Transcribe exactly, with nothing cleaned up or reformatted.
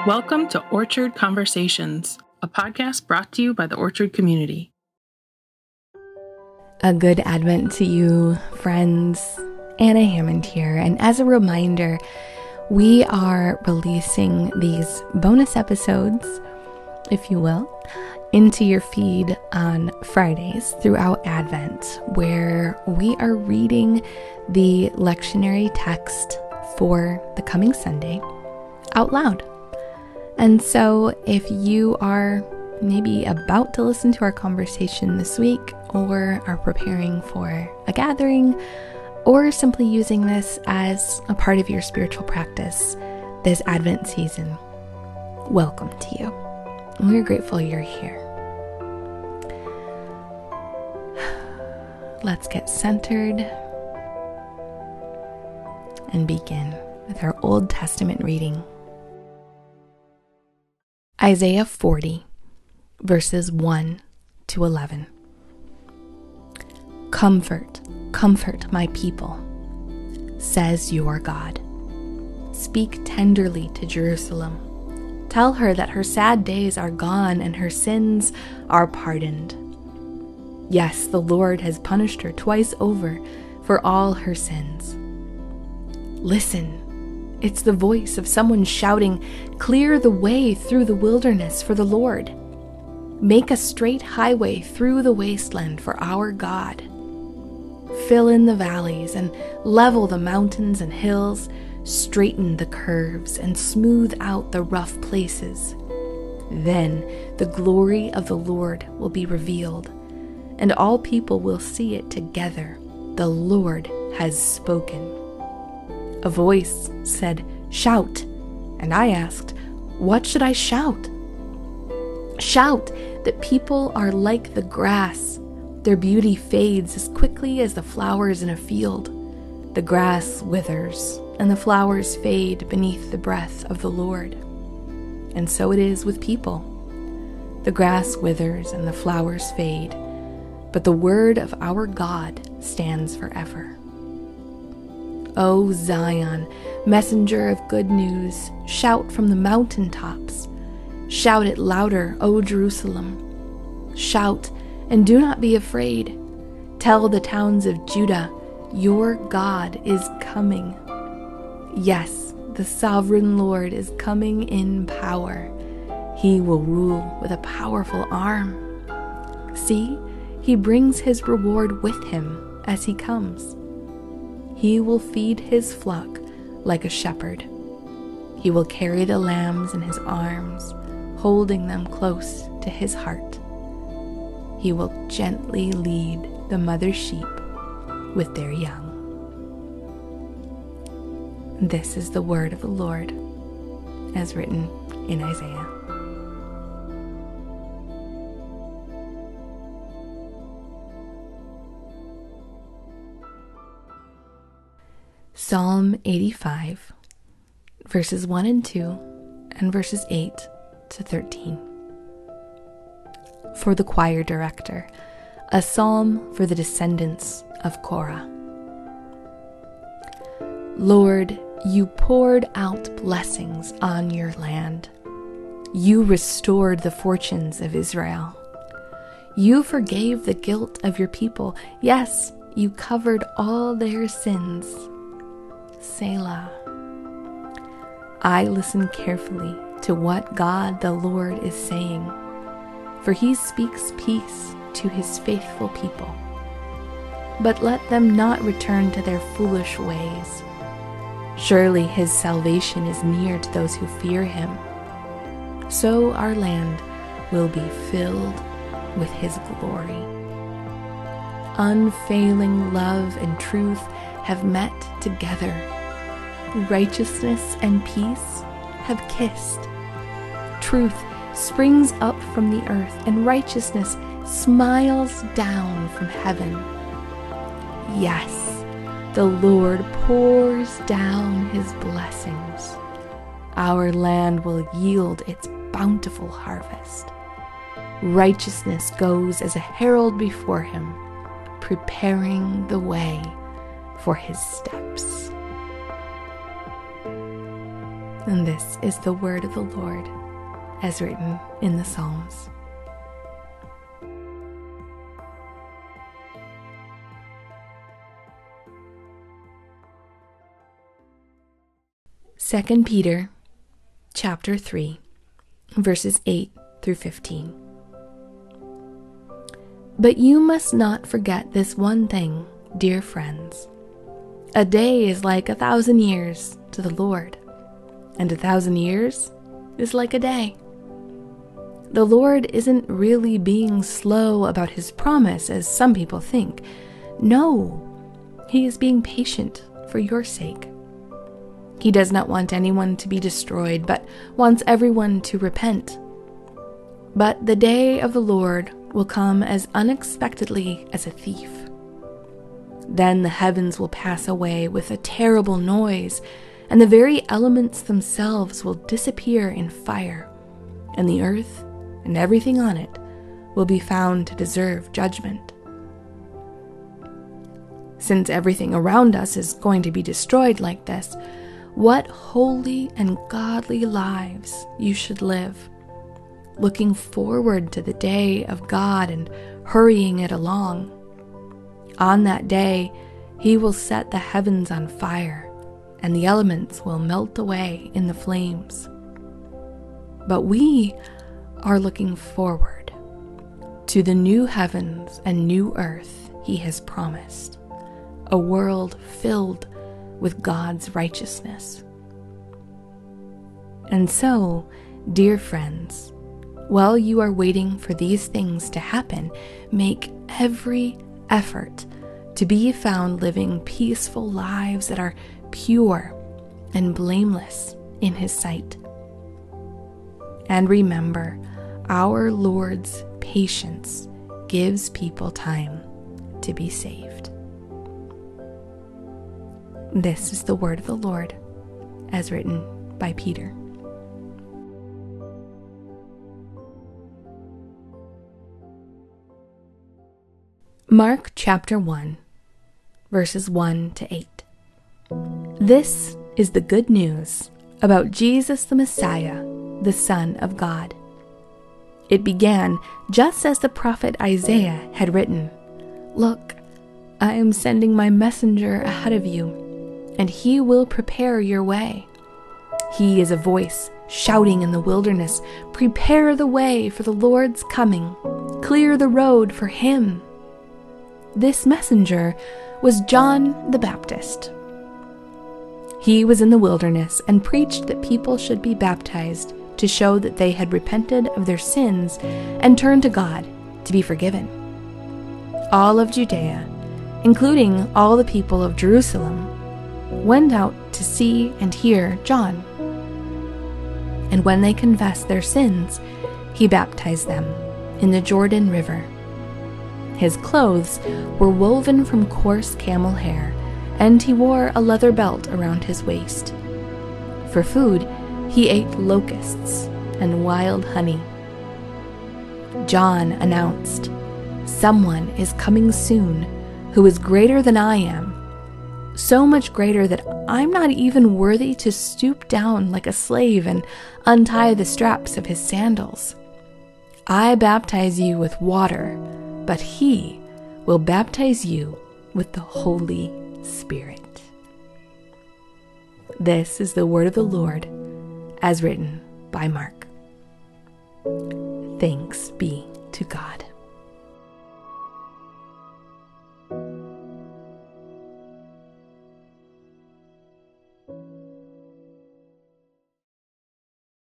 Welcome to Orchard Conversations, a podcast brought to you by the Orchard community. A good Advent to you, friends. Anna Hammond here, and as a reminder, we are releasing these bonus episodes, if you will, into your feed on Fridays throughout Advent, where we are reading the lectionary text for the coming Sunday out loud. And so if you are maybe about to listen to our conversation this week, or are preparing for a gathering, or simply using this as a part of your spiritual practice this Advent season, welcome to you. We're grateful you're here. Let's get centered and begin with our Old Testament reading. Isaiah forty, verses one to eleven. Comfort, comfort my people, says your God. Speak tenderly to Jerusalem. Tell her that her sad days are gone and her sins are pardoned. Yes, the Lord has punished her twice over for all her sins. Listen. It's the voice of someone shouting, "Clear the way through the wilderness for the Lord. Make a straight highway through the wasteland for our God. Fill in the valleys and level the mountains and hills, straighten the curves and smooth out the rough places. Then the glory of the Lord will be revealed, and all people will see it together. The Lord has spoken." A voice said, "Shout." And I asked, "What should I shout?" Shout that people are like the grass. Their beauty fades as quickly as the flowers in a field. The grass withers, and the flowers fade beneath the breath of the Lord. And so it is with people. The grass withers and the flowers fade, but the word of our God stands forever. O Zion, messenger of good news, shout from the mountaintops. Shout it louder, O Jerusalem. Shout and do not be afraid. Tell the towns of Judah, your God is coming. Yes, the sovereign Lord is coming in power. He will rule with a powerful arm. See, he brings his reward with him as he comes. He will feed his flock like a shepherd. He will carry the lambs in his arms, holding them close to his heart. He will gently lead the mother sheep with their young. This is the word of the Lord, as written in Isaiah. Psalm eighty-five, verses one and two, and verses eight to thirteen. For the choir director, a psalm for the descendants of Korah. Lord, you poured out blessings on your land. You restored the fortunes of Israel. You forgave the guilt of your people. Yes, you covered all their sins. Selah. I listen carefully to what God the Lord is saying, for he speaks peace to his faithful people. But let them not return to their foolish ways. Surely his salvation is near to those who fear him. So our land will be filled with his glory. Unfailing love and truth have met together. Righteousness and peace have kissed. Truth springs up from the earth, and righteousness smiles down from heaven. Yes, the Lord pours down his blessings. Our land will yield its bountiful harvest. Righteousness goes as a herald before him, preparing the way for his steps. And this is the word of the Lord, as written in the Psalms. Second Peter chapter three, verses eight through fifteen. But you must not forget this one thing, dear friends. A day is like a thousand years to the Lord, and a thousand years is like a day. The Lord isn't really being slow about his promise, as some people think. No, he is being patient for your sake. He does not want anyone to be destroyed, but wants everyone to repent. But the day of the Lord will come as unexpectedly as a thief. Then the heavens will pass away with a terrible noise, and the very elements themselves will disappear in fire, and the earth and everything on it will be found to deserve judgment. Since everything around us is going to be destroyed like this, what holy and godly lives you should live, looking forward to the day of God and hurrying it along. On that day, he will set the heavens on fire, and the elements will melt away in the flames. But we are looking forward to the new heavens and new earth he has promised, a world filled with God's righteousness. And so, dear friends, while you are waiting for these things to happen, make every effort to be found living peaceful lives that are pure and blameless in his sight. And remember, our Lord's patience gives people time to be saved. This is the word of the Lord, as written by Peter. Mark chapter one, verses one to eight. This is the good news about Jesus the Messiah, the Son of God. It began just as the prophet Isaiah had written, "Look, I am sending my messenger ahead of you, and he will prepare your way. He is a voice shouting in the wilderness, 'Prepare the way for the Lord's coming. Clear the road for him.'" This messenger was John the Baptist. He was in the wilderness and preached that people should be baptized to show that they had repented of their sins and turned to God to be forgiven. All of Judea, including all the people of Jerusalem, went out to see and hear John. And when they confessed their sins, he baptized them in the Jordan River. His clothes were woven from coarse camel hair, and he wore a leather belt around his waist. For food, he ate locusts and wild honey. John announced, "Someone is coming soon who is greater than I am, so much greater that I'm not even worthy to stoop down like a slave and untie the straps of his sandals. I baptize you with water, but he will baptize you with the Holy Spirit." This is the word of the Lord, as written by Mark. Thanks be to God.